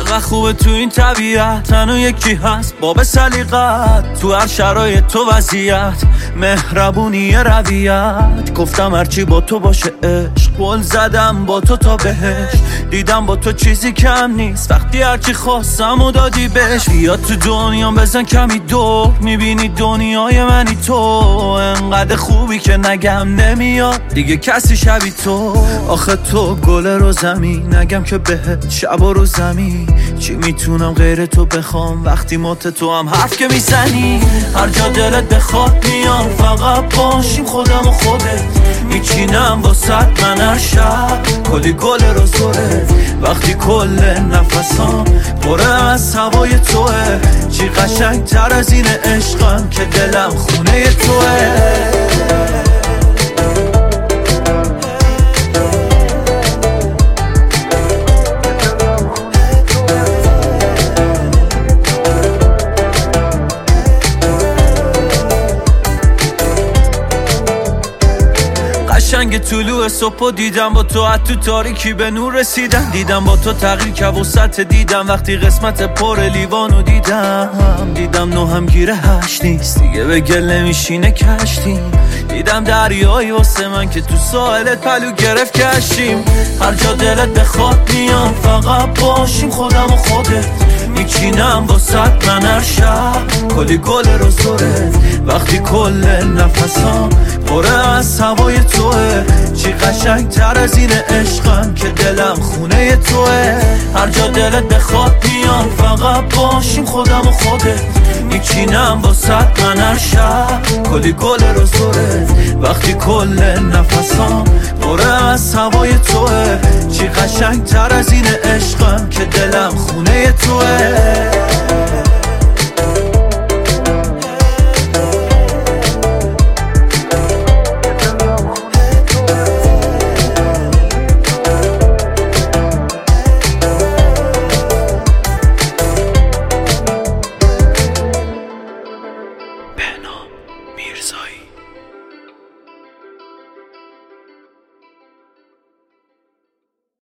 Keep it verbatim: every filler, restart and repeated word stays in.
چقدر خوبه تو این طبیعت، تنها یکی هست باب سلیقت، تو هر شرایط تو وضعیت، مهربونی رویت. گفتم هرچی با تو باشه عشق، قول زدم با تو تا بهش، دیدم با تو چیزی کم نیست، وقتی هرچی خواستم و دادی بهش. بیا تو دنیا بزن کمی دور، میبینی دنیای منی تو، انقدر خوبی که نگم نمیاد دیگه کسی شبی تو. آخه تو گل رو زمین، نگم که بهت شب و رو زمین، چی میتونم غیر تو بخوام وقتی مات تو هم حرف که میزنی. هر جا دلت بخواد میام، فقط باشیم خودم و خودت، میچینم واسد من هر شب کلی گل رو زوره، وقتی کل نفسام پره از هوای توه. چی قشنگ تر از این عشقم که دلم خونه توه. قشنگ طلوع صبح دیدم با تو، از تو تاریکی به نور رسیدم، دیدم با تو تغییر که وسط دیدم، وقتی قسمت پر لیوانو دیدم، دیدم نو هم گیره هشت نیست دیگه به گل نمیشینه کشتیم، دیدم دریایی واسه من که تو ساحلت پلو گرفت کشیم. هر جا دلت بخواد میام، فقط باشیم خودم و خودت، میچینم واسد من هر شب کلی گل رو زوره، وقتی کل نفسام پره از هوای توه. چی قشنگ تر از این عشقم که دلم خونه توه. هر جا دلت بخواد میام، فقط باشیم خودم و خودت، میچینم واسد من هر شب کلی گل رو زوره، وقتی کل نفسام پره از هوای توه. چی قشنگ تر از این عشقم که دلم خونه توه.